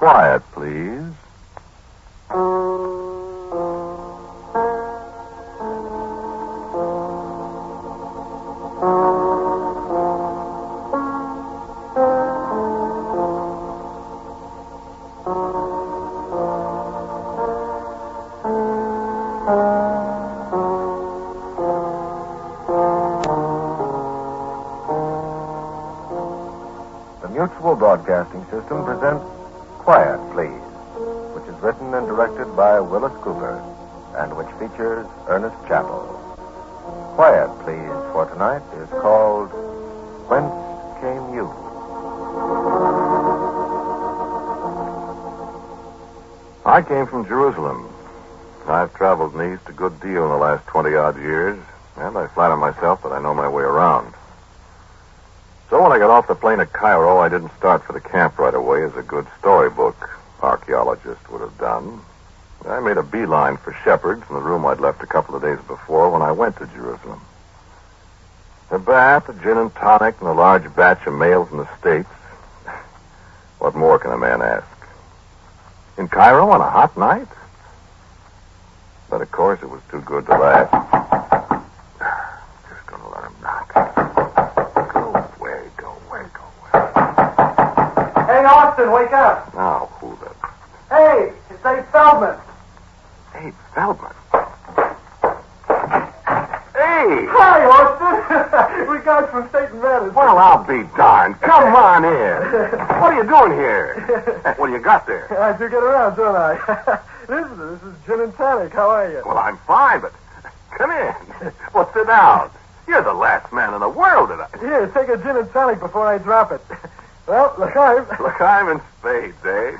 Quiet, please. The Mutual Broadcasting System presents Quiet, Please, which is written and directed by Willis Cooper, and which features Ernest Chappell. Quiet, Please, for tonight is called Whence Came You? I came from Jerusalem. I've traveled in the East a good deal in the last 20-odd years, and I flatter myself that I know my way around. So when I got off the plane at Cairo, I didn't start for the camp right away as a good storybook archaeologist would have done. I made a beeline for Shepherd's in the room I'd left a couple of days before when I went to Jerusalem. A bath, a gin and tonic, and a large batch of mail from the States. What more can a man ask? In Cairo on a hot night? But of course it was too good to last. Just gonna let him knock. Hey, Austin, wake up. Now, who the... Hey, it's Dave Feldman. Dave Feldman? Hey! Hi, Austin. We got from State and Madison. Well, I'll be darned. Come on in. What are you doing here? What do you got there? I do get around, don't I? This is gin and tonic. How are you? Well, I'm fine, but come in. Well, sit down. You're the last man in the world that I... Here, take a gin and tonic before I drop it. Well, l'chaim. L'chaim in spades, Dave.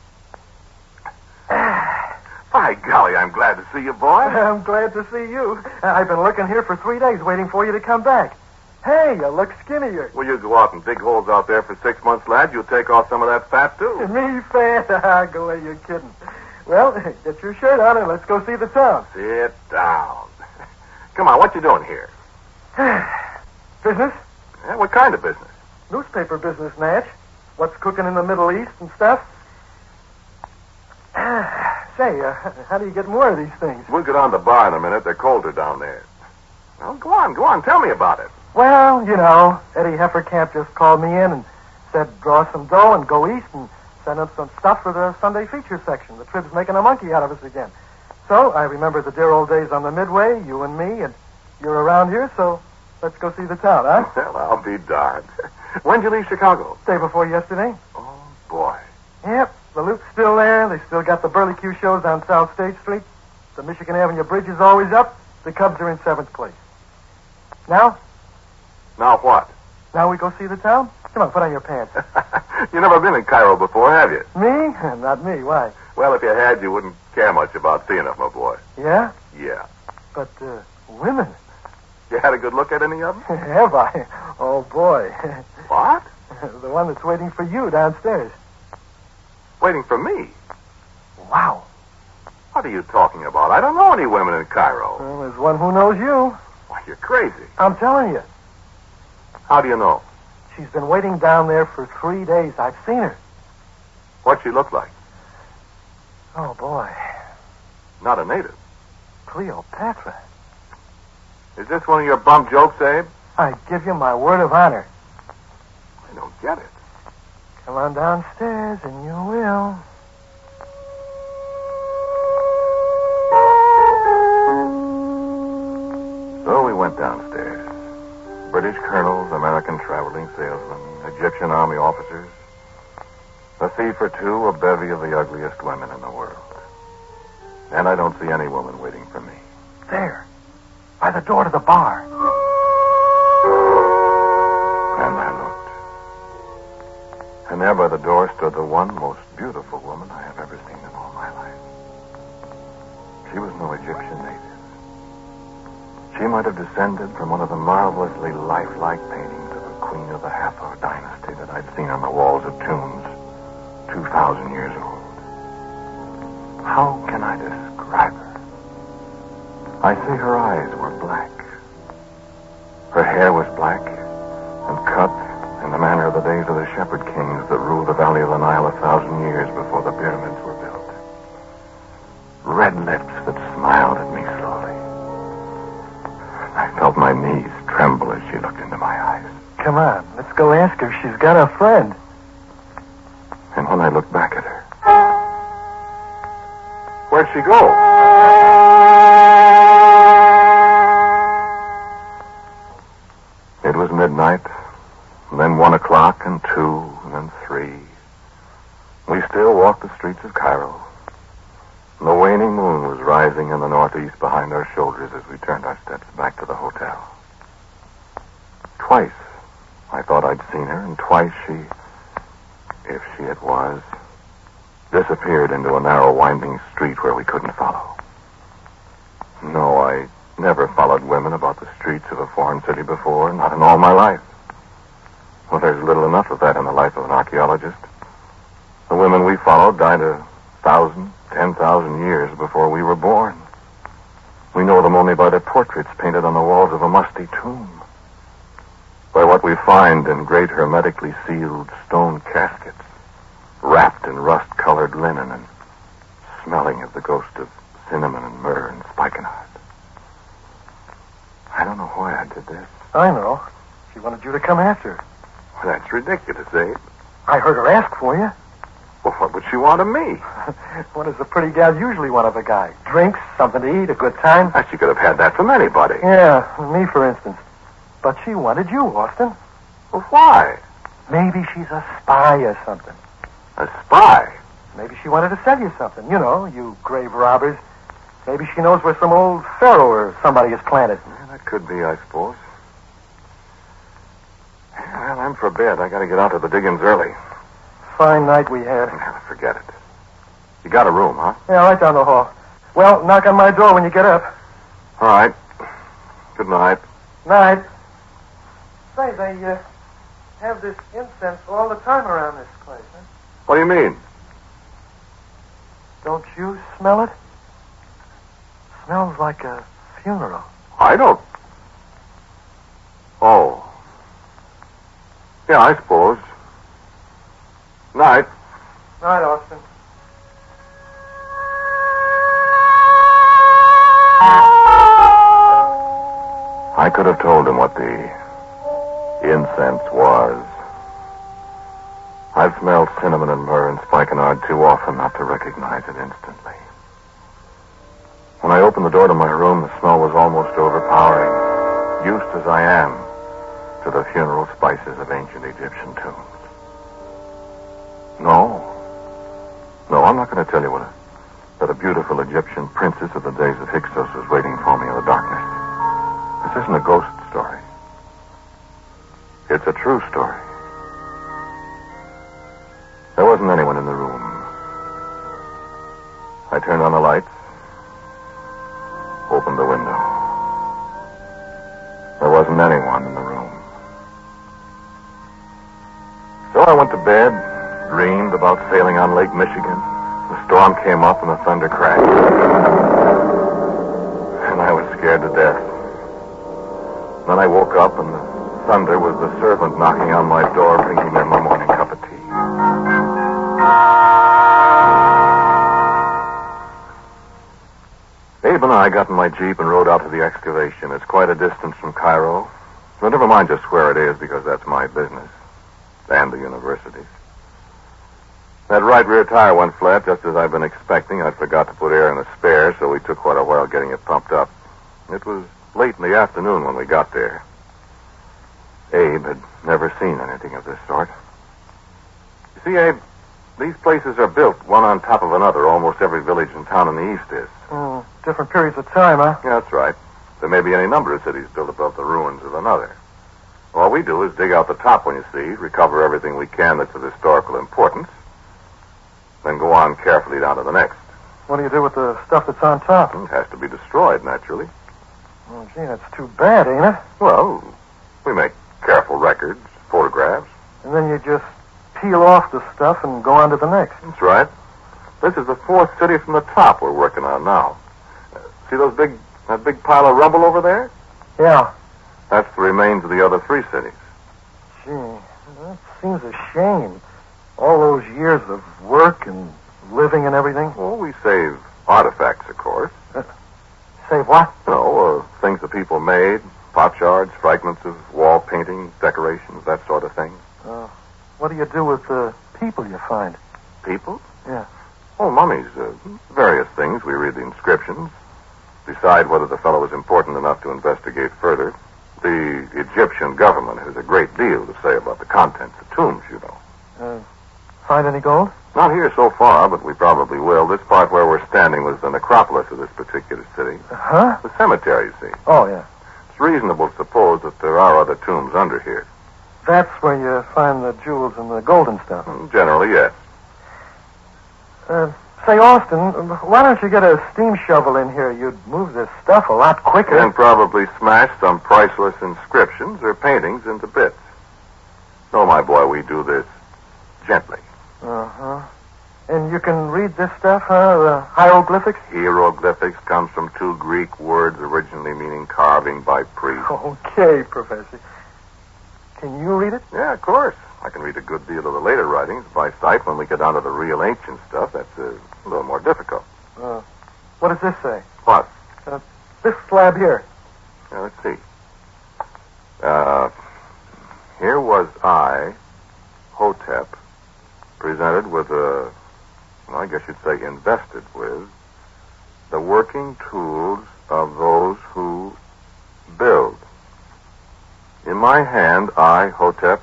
By golly, I'm glad to see you, boy. I'm glad to see you. I've been looking here for 3 days waiting for you to come back. Hey, you look skinnier. Will you go out and dig holes out there for 6 months, lad? You'll take off some of that fat, too. Me, fat? Go away, you're kidding. Well, get your shirt on and let's go see the town. Sit down. Come on, what you doing here? Business? Yeah, what kind of business? Newspaper business, Natch. What's cooking in the Middle East and stuff. Say, how do you get more of these things? We'll get on the bar in a minute. They're colder down there. Well, go on. Tell me about it. Well, you know, Eddie Hefferkamp just called me in and said draw some dough and go east and send up some stuff for the Sunday feature section. The Trib's making a monkey out of us again. So I remember the dear old days on the Midway, you and me, and you're around here, so let's go see the town, huh? Well, I'll be darned. When'd you leave Chicago? Day before yesterday. Oh, boy. Yep, the loop's still there. They still got the Burlicue shows on South State Street. The Michigan Avenue Bridge is always up. The Cubs are in 7th place. Now? Now what? Now we go see the town? Come on, put on your pants. You never been in Cairo before, have you? Me? Not me. Why? Well, if you had, you wouldn't care much about seeing it, my boy. Yeah? Yeah. But, women. You had a good look at any of them? Have I? Oh, boy. What? The one that's waiting for you downstairs. Waiting for me? Wow. What are you talking about? I don't know any women in Cairo. Well, there's one who knows you. Why, you're crazy. I'm telling you. How do you know? She's been waiting down there for 3 days. I've seen her. What'd she look like? Oh, boy. Not a native. Cleopatra. Is this one of your bum jokes, Abe? I give you my word of honor. I don't get it. Come on downstairs and you will. So we went downstairs. British colonels, American traveling salesmen, Egyptian army officers. A thief or two, a bevy of the ugliest women in the world. And I don't see any woman waiting for me. There. By the door to the bar. And I looked. And there by the door stood the one most beautiful woman I have ever seen in all my life. She was no Egyptian native. She might have descended from one of the marvelously lifelike paintings of a queen of the Hathor dynasty that I'd seen on the walls of tombs 2,000 years old. How can I describe her? I say her eyes were black. Her hair was black and cut in the manner of the days of the shepherd kings that ruled the valley of the Nile 1,000 years before the pyramids were built. Red lips that smiled at me slowly. I felt my knees tremble as she looked into my eyes. Come on, let's go ask her if she's got a friend. And when I looked back at her, where'd she go? It was midnight, and then 1 o'clock, and 2, and then 3. We still walked the streets of Cairo. The waning moon was rising in the northeast behind our shoulders as we turned our steps back to the hotel. Twice I thought I'd seen her, and twice she, if she it was, disappeared into a narrow, winding street where we couldn't follow. No, I never followed women about the streets of a foreign city before, not in all my life. Well, there's little enough of that in the life of an archaeologist. The women we followed died 1,000, 10,000 years before we were born. We know them only by their portraits painted on the walls of a musty tomb, by what we find in great hermetically sealed stone caskets, wrapped in rust-colored linen and smelling of the ghost of cinnamon and myrrh and spikenard. I don't know why I did this. I know. She wanted you to come after her. Well, that's ridiculous, Abe. I heard her ask for you. Well, what would she want of me? What does a pretty gal usually want of a guy? Drinks, something to eat, a good time? She could have had that from anybody. Yeah, me, for instance. But she wanted you, Austin. Well, why? Maybe she's a spy or something. A spy? Maybe she wanted to sell you something. You know, you grave robbers. Maybe she knows where some old pharaoh or somebody is planted. Yeah, that could be, I suppose. Well, I'm for bed. I got to get out to the diggings early. Fine night we had. Forget it. You got a room, huh? Yeah, right down the hall. Well, knock on my door when you get up. All right. Good night. Night. Say, they have this incense all the time around this place, huh? What do you mean? Don't you smell it? Smells like a funeral. I don't. Oh. Yeah, I suppose. Night. Night, Austin. I could have told him what the incense was. I've smelled cinnamon and myrrh and spikenard too often not to recognize it instantly. When I opened the door to my room, the smell was almost overpowering, used as I am to the funeral spices of ancient Egyptian tombs. No, I'm not going to tell you that a beautiful Egyptian princess of the days of Hyksos was waiting for me in the darkness. This isn't a ghost story. It's a true story. There wasn't anyone in the room. I turned on the lights, opened the window. There wasn't anyone in the room. So I went to bed, dreamed about sailing on Lake Michigan. The storm came up and the thunder crashed. And I was scared to death. Then I woke up and the thunder was the servant knocking on my door, bringing me my morning cup of tea. Abe and I got in my Jeep and rode out to the excavation. It's quite a distance from Cairo. But never mind just where it is, because that's my business. And the university's. That right rear tire went flat just as I'd been expecting. I forgot to put air in the spare, so we took quite a while getting it pumped up. It was late in the afternoon when we got there. Abe had never seen anything of this sort. You see, Abe, these places are built one on top of another. Almost every village and town in the east is. Different periods of time, huh? Yeah, that's right. There may be any number of cities built above the ruins of another. All we do is dig out the top one, you see, recover everything we can that's of historical importance, then go on carefully down to the next. What do you do with the stuff that's on top? It has to be destroyed, naturally. Oh, gee, that's too bad, ain't it? Well, we make careful records, photographs. And then you just peel off the stuff and go on to the next. That's right. This is the fourth city from the top we're working on now. See that big pile of rubble over there? Yeah. That's the remains of the other three cities. Gee, that seems a shame. All those years of work and living and everything? Well, we save artifacts, of course. Save what? Things that people made, pot shards, fragments of wall paintings, decorations, that sort of thing. What do you do with the people you find? People? Yeah. Oh, mummies. Various things. We read the inscriptions, decide whether the fellow is important enough to investigate further. The Egyptian government has a great deal to say about the contents of tombs, you know. Find any gold? Not here so far, but we probably will. This part where we're standing was the necropolis of this particular city. Huh? The cemetery, you see. Oh, yeah. It's reasonable to suppose that there are other tombs under here. That's where you find the jewels and the gold and stuff. Generally, yes. Say, Austin, why don't you get a steam shovel in here? You'd move this stuff a lot quicker. And probably smash some priceless inscriptions or paintings into bits. No, my boy, we do this gently. Uh-huh. And you can read this stuff, huh? The hieroglyphics? Hieroglyphics comes from two Greek words originally meaning carving by priests. Okay, Professor. Can you read it? Yeah, of course. I can read a good deal of the later writings by sight. When we get down to the real ancient stuff, that's a little more difficult. What does this say? What? This slab here. Now, let's see. Here was I, Hotep, presented with I guess you'd say invested with, the working tools of those who build. In my hand, I, Hotep,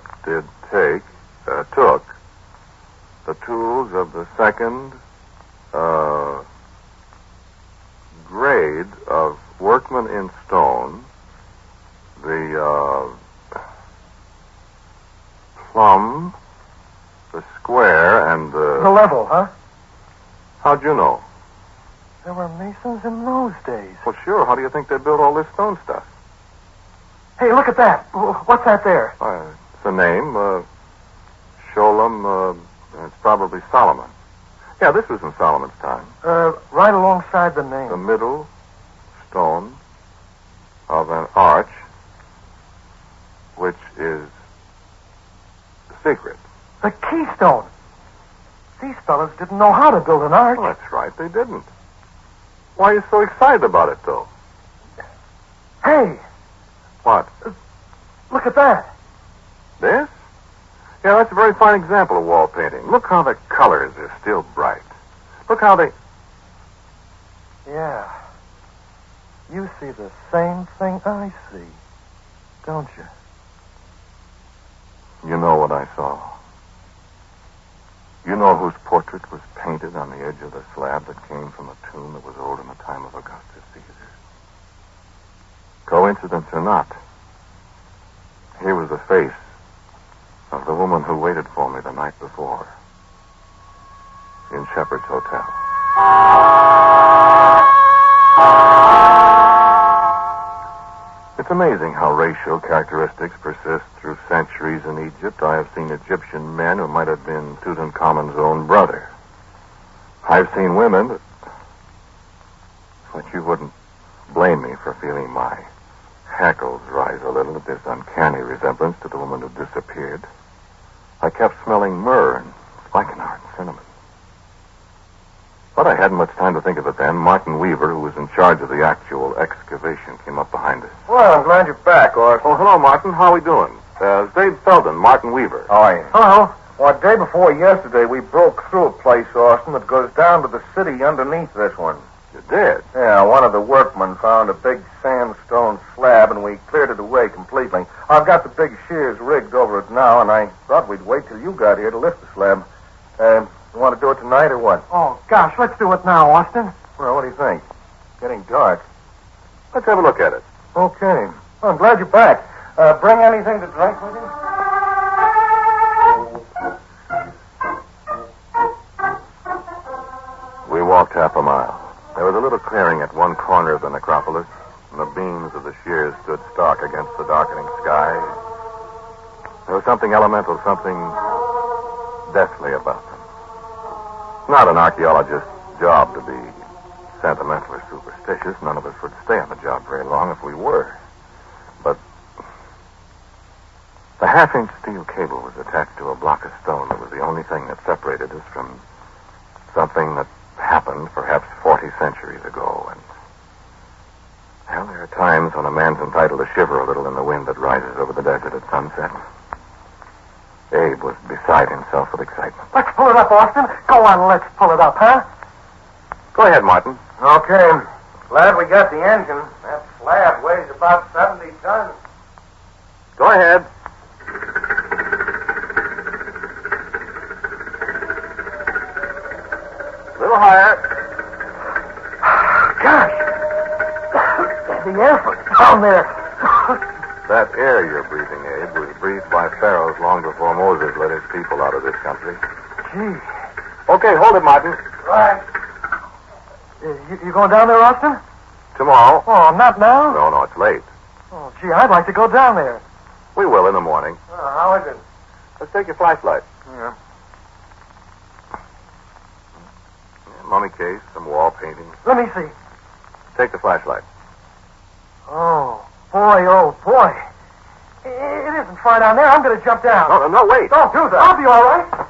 took the tools of the second grade of workmen in stone, the plumb, the square, and The level, huh? How'd you know? There were masons in those days. Well, sure. How do you think they built all this stone stuff? Hey, look at that. What's that there? It's a name, Sholem, it's probably Solomon. Yeah, this was in Solomon's time. Right alongside the name. The middle stone of an arch, which is secret. The keystone. These fellas didn't know how to build an arch. Well, that's right, they didn't. Why are you so excited about it, though? Hey, What? look at that. This? Yeah, that's a very fine example of wall painting. Look how the colors are still bright. Look how they... Yeah. You see the same thing I see, don't you? You know what I saw. You know whose portrait was painted on the edge of the slab that came from a tomb that was old in the time of Augustus Caesar? Coincidence or not, here was the face of the woman who waited for me the night before in Shepherd's Hotel. It's amazing how racial characteristics persist through centuries in Egypt. I have seen Egyptian men who might have been Tutankhamun's own brother. I've seen women, but you wouldn't blame me for feeling my hackles rise a little at this uncanny resemblance to the woman who disappeared. I kept smelling myrrh and spikenard and cinnamon. But I hadn't much time to think of it then. Martin Weaver, who was in charge of the actual excavation, came up behind us. Well, I'm glad you're back, Austin. Oh, hello, Martin. How are we doing? Dave Felden, Martin Weaver. How are you? Hello. Well, day before yesterday, we broke through a place, Austin, that goes down to the city underneath this one. You did? Yeah, one of the workmen found a big sandstone slab, and we cleared it away completely. I've got the big shears rigged over it now, and I thought we'd wait till you got here to lift the slab. You want to do it tonight or what? Oh, gosh, let's do it now, Austin. Well, what do you think? Getting dark. Let's have a look at it. Okay. Well, I'm glad you're back. Bring anything to drink with you? We walked half a mile. There was a little clearing at one corner of the necropolis, and the beams of the shears stood stark against the darkening sky. There was something elemental, something deathly about them. Not an archaeologist's job to be sentimental or superstitious. None of us would stay on the job very long if we were. But The half-inch steel cable was attached to a block of stone that was the only thing that separated us from something that happened perhaps 40 centuries ago. And, well, there are times when a man's entitled to shiver a little in the wind that rises over the desert at sunset. Abe was beside himself with excitement. Let's pull it up, Austin. Go on, let's pull it up, huh? Go ahead, Martin. Okay. Glad we got the engine. That slab weighs about 70 tons. Go ahead. A little higher. Gosh. The air from down there. That air you're breathing, Abe, was breathed by pharaohs long before Moses led his people out of this country. Gee. Okay, hold it, Martin. Right. You going down there, Austin? Tomorrow. Oh, not now? No, it's late. Oh, gee, I'd like to go down there. We will in the morning. How is it? Let's take your flashlight. Yeah. Mummy case, some wall painting. Let me see. Take the flashlight. Oh, boy. It isn't far down there. I'm going to jump down. No, wait. Don't do that. I'll be all right.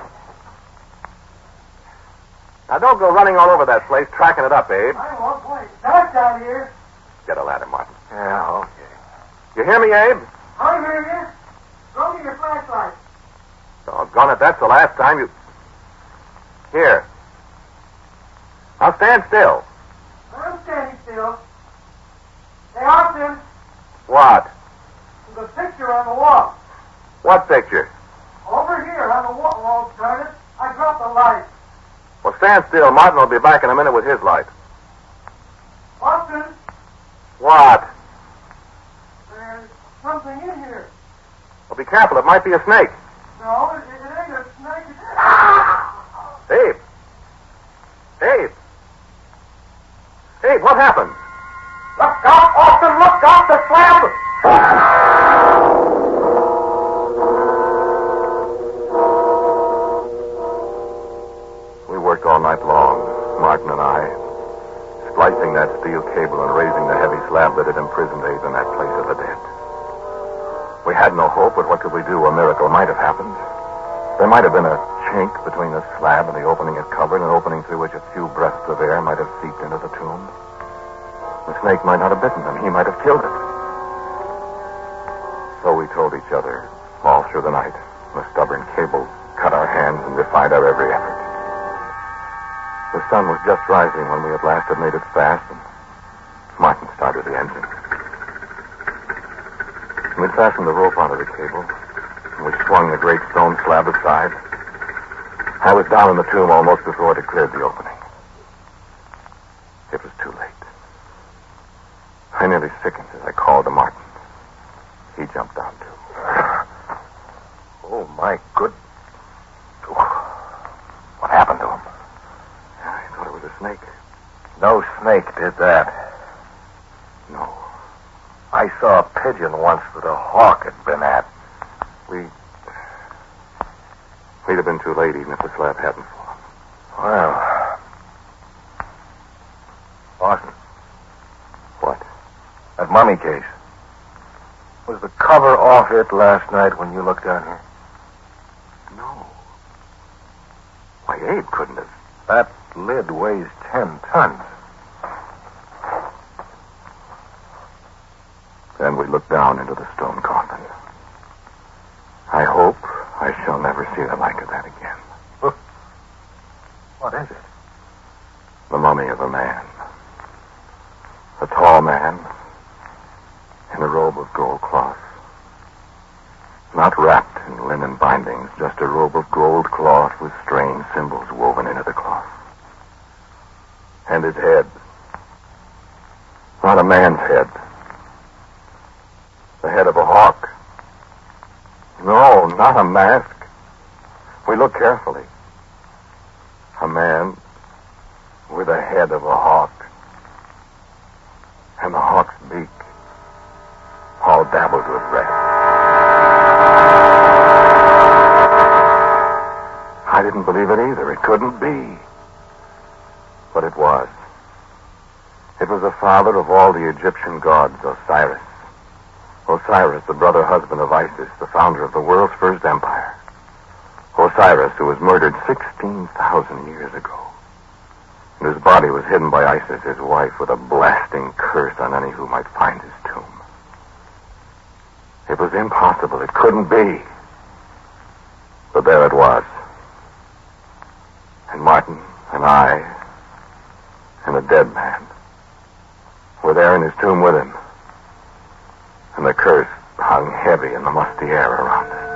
Now, don't go running all over that place, tracking it up, Abe. I won't, boy. It's dark down here. Get a ladder, Martin. Yeah, okay. You hear me, Abe? I hear you. Throw me your flashlight. Doggone it, that's the last time you... Here. Now stand still. I'm standing still. Hey, Austin, What? there's a picture on the wall. What picture? Over here on the wall. Oh, darn it. I dropped the light. Well, stand still. Martin will be back in a minute with his light. Austin, What? there's something in here. Well, be careful. It might be a snake. No, it ain't a snake. Abe. Abe, what happened? Look out, Austin, look out, the slab! We worked all night long, Martin and I, splicing that steel cable and raising the heavy slab that had imprisoned Abe in that place of the dead. We had no hope, but what could we do? A miracle might have happened. There might have been a chink between the slab and the opening it covered, an opening through which a few breaths of air might have seeped into the tomb. The snake might not have bitten him. He might have killed it. So we told each other all through the night. The stubborn cable cut our hands and defied our every effort. The sun was just rising when we at last had made it fast, and Martin started the engine. We'd fastened the rope onto the cable, and we swung the great stone slab aside. I was down in the tomb almost before it had cleared the opening. It was too late. I nearly sickened as I called to Martin. He jumped down, too. Oh, my good... What happened to him? I thought it was a snake. No snake did that. No. I saw a pigeon once that a hawk had been at. We'd have been too late even if the slab hadn't fallen. Well... Austin. What? That mummy case. Was the cover off it last night when you looked down here? No. Why, Abe couldn't have. That lid weighs 10 tons. Then we looked down into the stone coffin. I hope I shall never see the like of that again. What is it? The mummy of a man. A tall man in a robe of gold cloth. Not wrapped in linen bindings, just a robe of gold cloth with strange symbols woven into the cloth. And his head. Not a man's head. The head of a hawk. No, not a mask. We looked carefully. A man with the head of a hawk. And the hawk's beak all dabbled with red. I didn't believe it either. It couldn't be. But it was. It was the father of all the Egyptian gods, Osiris Osiris, the brother husband of Isis, the founder of the world's first empire. Osiris, who was murdered 16,000 years ago. And whose body was hidden by Isis, his wife, with a blasting curse on any who might find his tomb. It was impossible. It couldn't be. But there it was. And Martin and I and a dead man were there in his tomb with him. And the curse hung heavy in the musty air around us.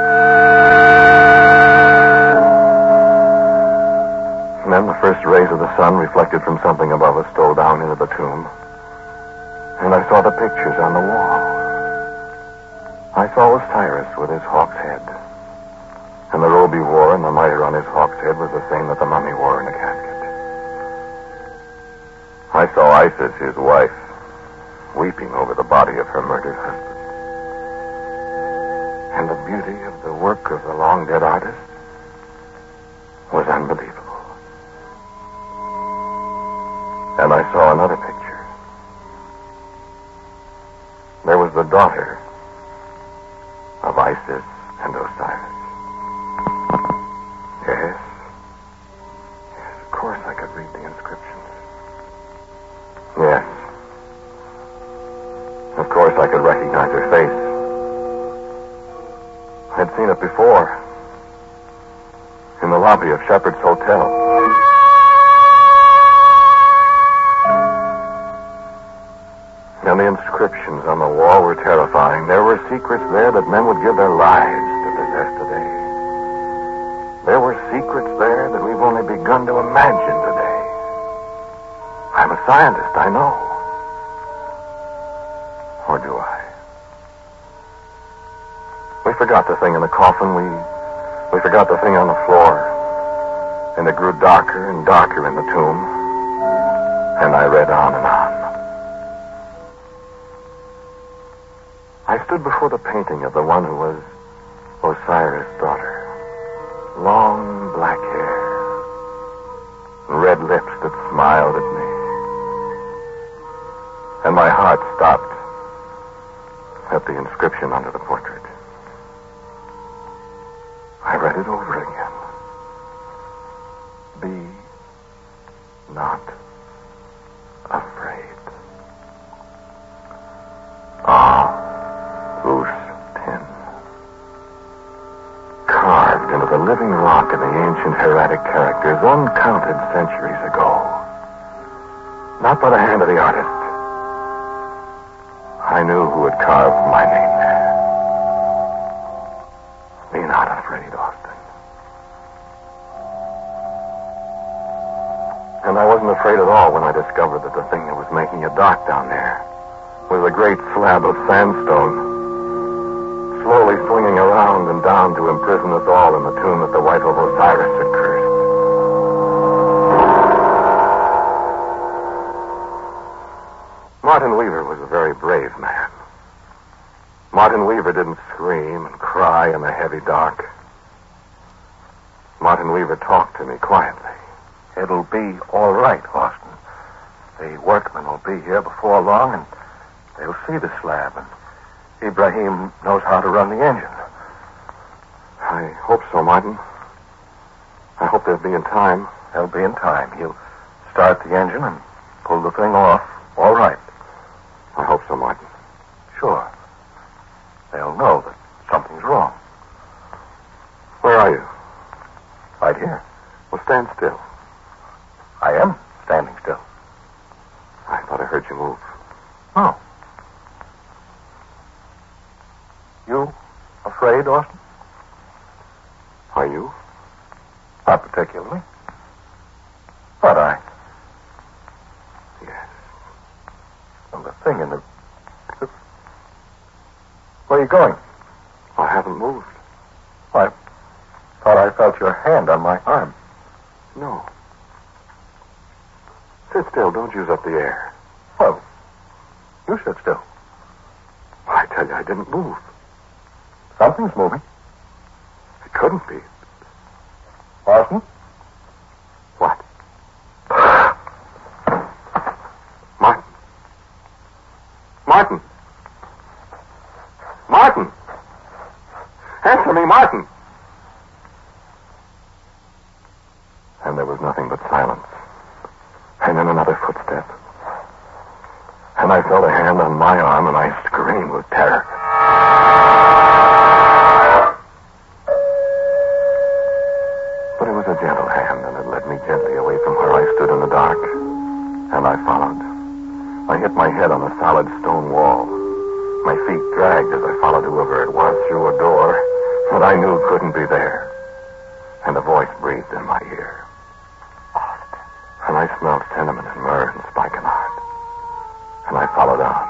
And then the first rays of the sun, reflected from something above us, stole down into the tomb. And I saw the pictures on the wall. I saw Osiris with his hawk's head. And the robe he wore and the mitre on his hawk's head was the same that the mummy wore in a casket. I saw Isis, his wife, weeping over the body of her murdered husband. And the beauty of the work of the long-dead artist was unbelievable. And I saw another picture. There was the daughter of Isis and Osiris. Yes, of course I could read the inscriptions. Yes. Of course I could recognize her face. I'd seen it before. In the lobby of Shepherd's Hotel. And the inscriptions on the wall were terrifying. There were secrets there that men would give their lives to possess today. There were secrets there that we've only begun to imagine today. I'm a scientist, I know. Or do I? We forgot the thing in the coffin. We forgot the thing on the floor. And it grew darker and darker in the tomb. And I read on and on. I stood before the painting of the one who was Osiris' daughter. Long black hair. Red lips that smiled at me. And my heart stopped at the inscription under the portrait. I read it over again. Be not afraid. Carved into the living rock of the ancient hieratic characters uncounted centuries ago. Not by the hand of the artist. I knew who had carved my name there. Be not afraid, Austin. And I wasn't afraid at all when I discovered that the thing that was making it dark down there was a great slab of sandstone, slowly swinging around and down to imprison us all in the tomb that the wife of Osiris had cursed. Martin Weaver was a very brave man. Martin Weaver didn't scream and cry in the heavy dark. Martin Weaver talked to me quietly. It'll be all right, Austin. The workmen will be here before long, and they'll see the slab, and Ibrahim knows how to run the engine. I hope so, Martin. I hope they'll be in time. They'll be in time. He'll start the engine and pull the thing off. All right. I hope so, Martin. Sure. They'll know that something's wrong. Where are you? Right here. Well, stand still. I am standing still. I thought I heard you move. Oh. You afraid, Austin? Are you? Not particularly. But Yes. Well, the thing in the... Where are you going? I haven't moved. I thought I felt your hand on my arm. No. Sit still. Don't use up the air. Well, you sit still. I tell you, I didn't move. Something's moving. It couldn't be. Austin? What? Martin. Martin! Martin! Answer me, Martin! And there was nothing but silence. And then another footstep. And I felt a hand on my arm, and I screamed with terror. But it was a gentle hand, and it led me gently away from where I stood in the dark. And I followed. I hit my head on a solid stone wall. My feet dragged as I followed whoever it was through a door that I knew couldn't be there. And a voice breathed in my ear. Austin. And I smelled cinnamon and myrrh and spikenard. And I followed on.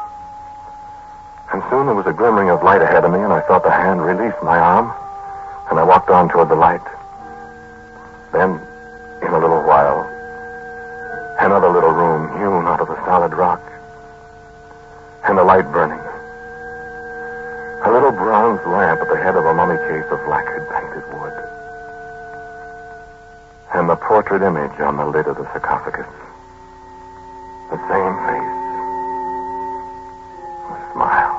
And soon there was a glimmering of light ahead of me, and I felt the hand release my arm, and I walked on toward the light. Then, in a little while, another little room hewn out of the solid rock, and the light burning. A little bronze lamp at the head of a mummy case of lacquered painted wood. And the portrait image on the lid of the sarcophagus. The same face. A smile.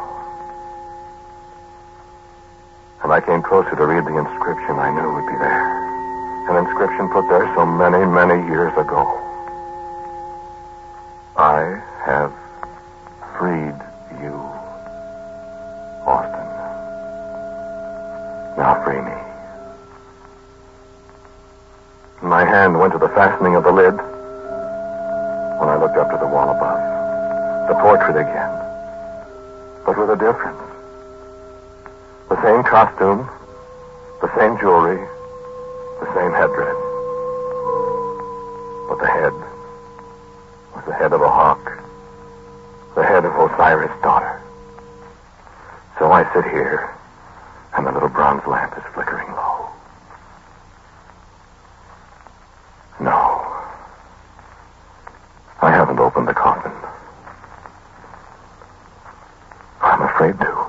And I came closer to read the inscription I knew would be there. An inscription put there so many, many years ago. I have freed you, Austin. Now free me. My hand went to the fastening of the lid when I looked up to the wall above. The portrait again, but with a difference. The same costume, the same jewelry, the same headdress. But the head was the head of a hawk, the head of Osiris' daughter. So I sit here, and the little bronze lamp is flickering low. No. I haven't opened the coffin. I'm afraid to.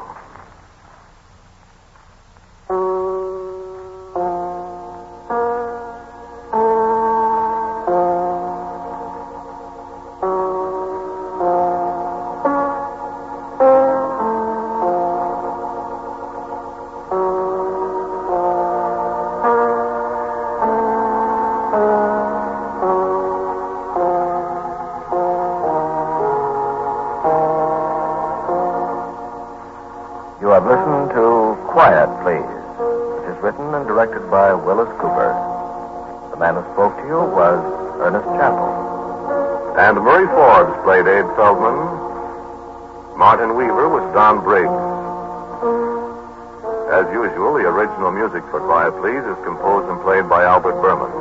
You have listened to Quiet, Please, which is written and directed by Willis Cooper. The man who spoke to you was Ernest Chappell. And Murray Forbes played Abe Feldman. Martin Weaver was Don Briggs. As usual, the original music for Quiet, Please is composed and played by Albert Berman.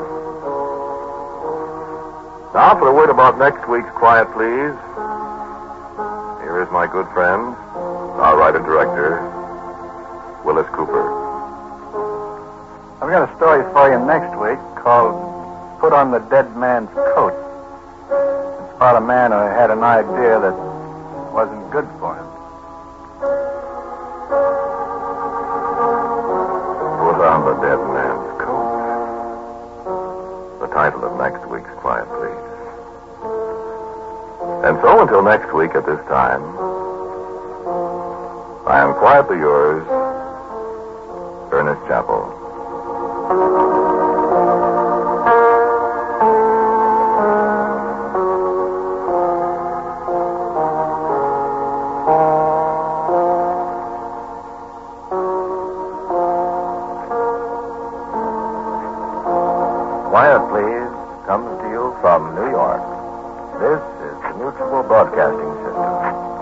Now for a word about next week's Quiet, Please. Here is my good friend, our writer-director, Willis Cooper. I've got a story for you next week called Put on the Dead Man's Coat. It's about a man who had an idea that wasn't good for him. Put on the Dead Man's Coat. The title of next week's Quiet, Please. And so until next week at this time, I am quietly yours, Ernest Chappell. Quiet, Please comes to you from New York. This is the Mutual Broadcasting System.